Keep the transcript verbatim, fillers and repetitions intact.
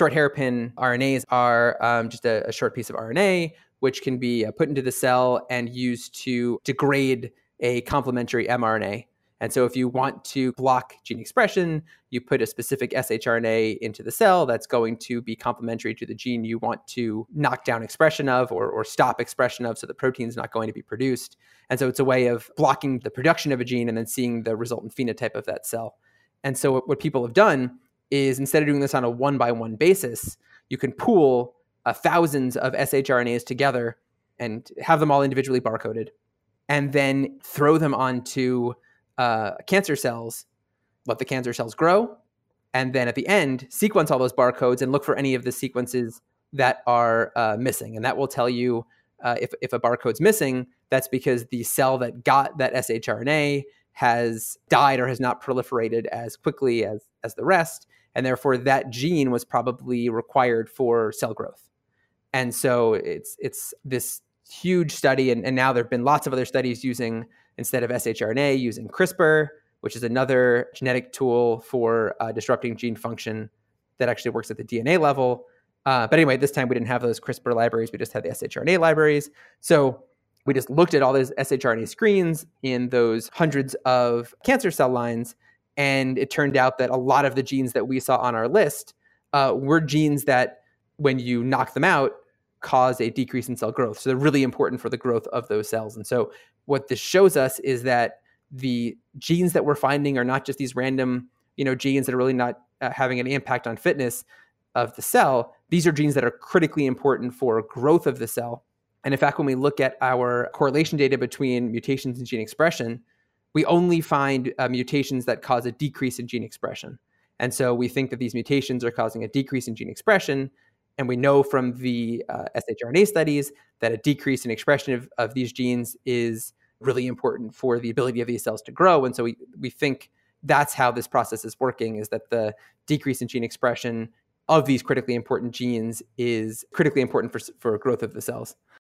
short hairpin R N As are um, just a, a short piece of R N A, which can be uh, put into the cell and used to degrade a complementary mRNA. And so if you want to block gene expression, you put a specific shRNA into the cell that's going to be complementary to the gene you want to knock down expression of or, or stop expression of, so the protein's not going to be produced. And so it's a way of blocking the production of a gene and then seeing the resultant phenotype of that cell. And so what, what people have done is, instead of doing this on a one-by-one basis, you can pool uh, thousands of shRNAs together and have them all individually barcoded, and then throw them onto uh, cancer cells, let the cancer cells grow, and then at the end, sequence all those barcodes and look for any of the sequences that are uh, missing. And that will tell you uh, if, if a barcode's missing, that's because the cell that got that shRNA has died or has not proliferated as quickly as, as the rest. And therefore, that gene was probably required for cell growth. And so it's it's this huge study. And, and now there have been lots of other studies using, instead of shRNA, using CRISPR, which is another genetic tool for uh, disrupting gene function that actually works at the D N A level. Uh, but anyway, this time we didn't have those CRISPR libraries. We just had the shRNA libraries. So we just looked at all those shRNA screens in those hundreds of cancer cell lines. And it turned out that a lot of the genes that we saw on our list uh, were genes that, when you knock them out, cause a decrease in cell growth. So they're really important for the growth of those cells. And so what this shows us is that the genes that we're finding are not just these random, you know, genes that are really not uh, having any impact on fitness of the cell. These are genes that are critically important for growth of the cell. And in fact, when we look at our correlation data between mutations and gene expression, we only find uh, mutations that cause a decrease in gene expression. And so we think that these mutations are causing a decrease in gene expression. And we know from the uh, shRNA studies that a decrease in expression of, of these genes is really important for the ability of these cells to grow. And so we, we think that's how this process is working, is that the decrease in gene expression of these critically important genes is critically important for, for growth of the cells.